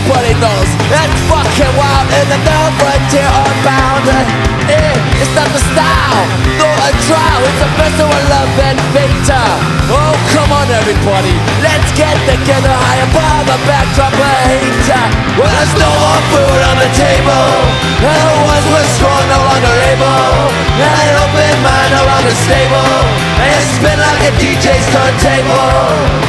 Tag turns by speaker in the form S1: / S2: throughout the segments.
S1: everybody knows it's fucking wild and the no frontier unbound. It's not the style, nor a trial. It's a festival of love and fate. Oh, come on everybody, let's get together high above the backdrop of hate. Well, there's no more food on the table, and the ones who are strong no longer able, and an open mind no longer stable, and you spin like a DJ's turntable.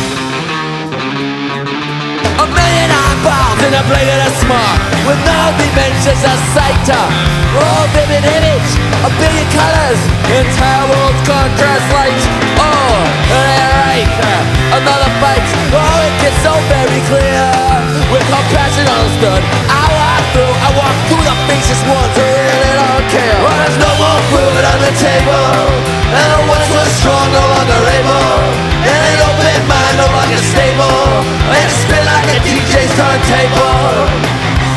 S1: A million eyeballs in a blade of a smart, with no dimensions of sight. Oh, vivid image, a billion colors, entire world's contrast lights. Oh, right, another fight. Oh, it gets so very clear, with compassion understood. I walk through the faces ones who really don't care. Well, there's no more food on the table, and the ones who are strong no longer able, and an open mind no longer stable, and spin like a DJ's turntable.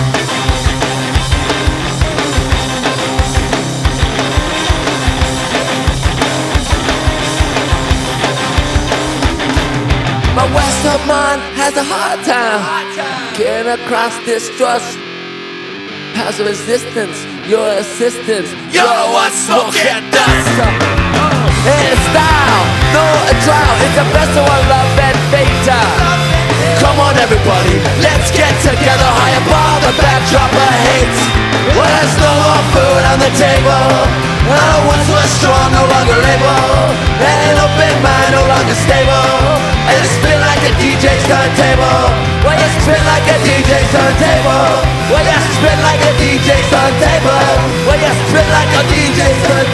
S1: My Western mind has a hard time getting across distrust. Passive resistance, your assistance, you're the one smoking dust. And style, no a trial, it's a festival of love and fate. Come on everybody, let's get together high above the backdrop of hate. Well, there's no more food on the table, and the ones who are strong no longer able, and an open mind no longer stable, and you spin like a DJ's turntable. Well, you spin like a DJ's turntable. Well, you spin like a DJ's turntable. Well, you spin like a DJ's turntable.